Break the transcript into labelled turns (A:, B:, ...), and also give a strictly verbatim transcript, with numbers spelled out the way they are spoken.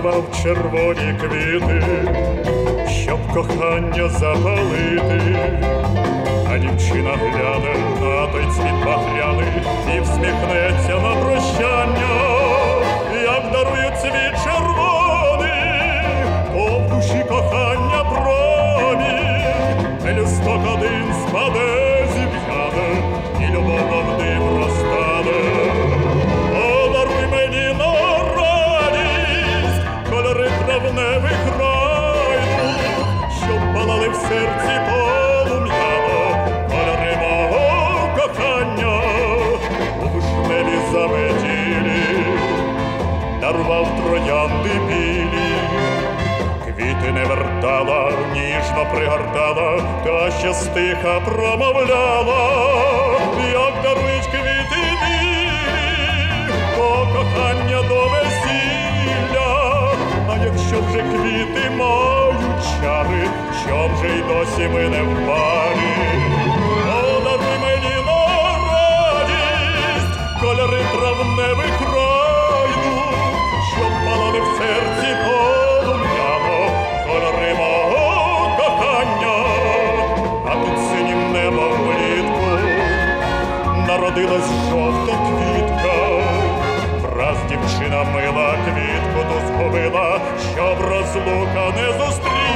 A: дарував червоні квіти, щоб кохання запалити, а дівчина гляне на той цвіт багряний і всміхнеться на прощання, як дарує цвіт червоний, то в душі кохання промінь, пелюсток один спаде, зів'яне, і любов в дим розтане. Подаруй мені на радість кольори травневих райду, щоб палали в серці полум'яно кольори мого кохання у вишневі заметілі. Дарував троянди білі, квіти не вертала, ніжно пригортала, та ще стиха промовляла, як дарують квіти білі, то кохання до весілля. А якщо вже квіти мають чари, що вже й досі ми не в парі, подаруй мені на радість кольори травневих райду, щоб палали в серці полум'яно кольори мого кохання. А тут синім небом влітку народилась жовта квітка, враз дівчина мила квітку ту згубила, щоб розлука не зустріла.